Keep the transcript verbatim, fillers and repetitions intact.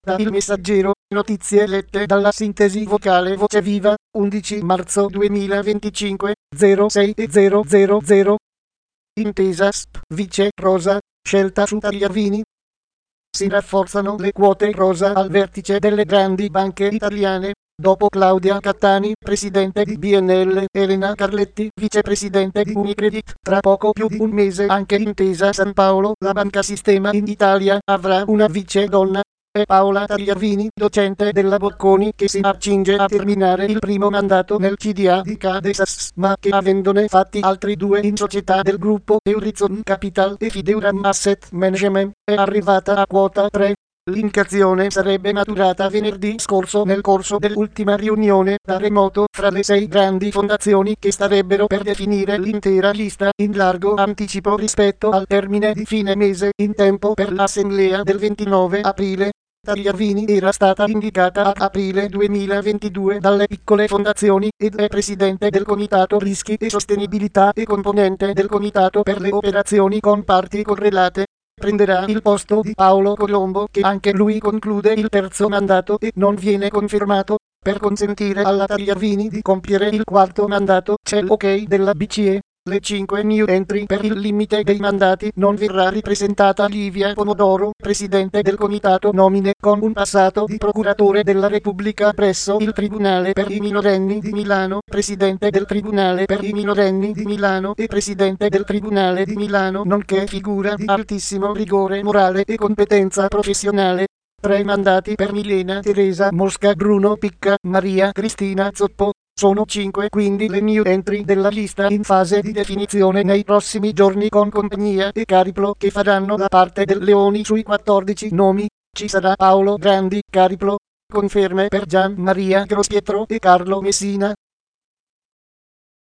Da Il Messaggero, notizie lette dalla sintesi vocale Voce Viva, undici marzo duemilaventicinque, zero sei e zero zero zero. Intesa S P, Vice Rosa, scelta su Tagliavini. Si rafforzano le quote rosa al vertice delle grandi banche italiane. Dopo Claudia Cattani, presidente di B N L, Elena Carletti, vicepresidente di Unicredit, tra poco più di un mese anche Intesa San Paolo, la banca sistema in Italia, avrà una vice donna. È Paola Tagliavini, docente della Bocconi, che si accinge a terminare il primo mandato nel C D A di Cadesas, ma che avendone fatti altri due in società del gruppo Eurizon Capital e Fideuram Asset Management, è arrivata a quota tre. L'indicazione sarebbe maturata venerdì scorso nel corso dell'ultima riunione da remoto fra le sei grandi fondazioni che starebbero per definire l'intera lista in largo anticipo rispetto al termine di fine mese in tempo per l'assemblea del ventinove aprile. Tagliavini era stata indicata a aprile duemilaventidue dalle piccole fondazioni ed è presidente del Comitato Rischi e Sostenibilità e componente del Comitato per le operazioni con parti correlate. Prenderà il posto di Paolo Colombo, che anche lui conclude il terzo mandato e non viene confermato. Per consentire alla Tagliavini di compiere il quarto mandato c'è l'ok della B C E. Le cinque new entry per il limite dei mandati non verrà ripresentata Livia Pomodoro, presidente del comitato nomine, con un passato di procuratore della Repubblica presso il Tribunale per i minorenni di Milano, presidente del Tribunale per i minorenni di Milano e presidente del Tribunale di Milano, nonché figura di altissimo rigore morale e competenza professionale. Tre mandati per Milena Teresa Mosca, Bruno Picca, Maria Cristina Zoppo. Sono cinque quindi le new entry della lista in fase di definizione nei prossimi giorni con Compagnia e Cariplo che faranno la parte del Leoni sui quattordici nomi. Ci sarà Paolo Grandi, Cariplo. Conferme per Gian Maria Grospietro e Carlo Messina.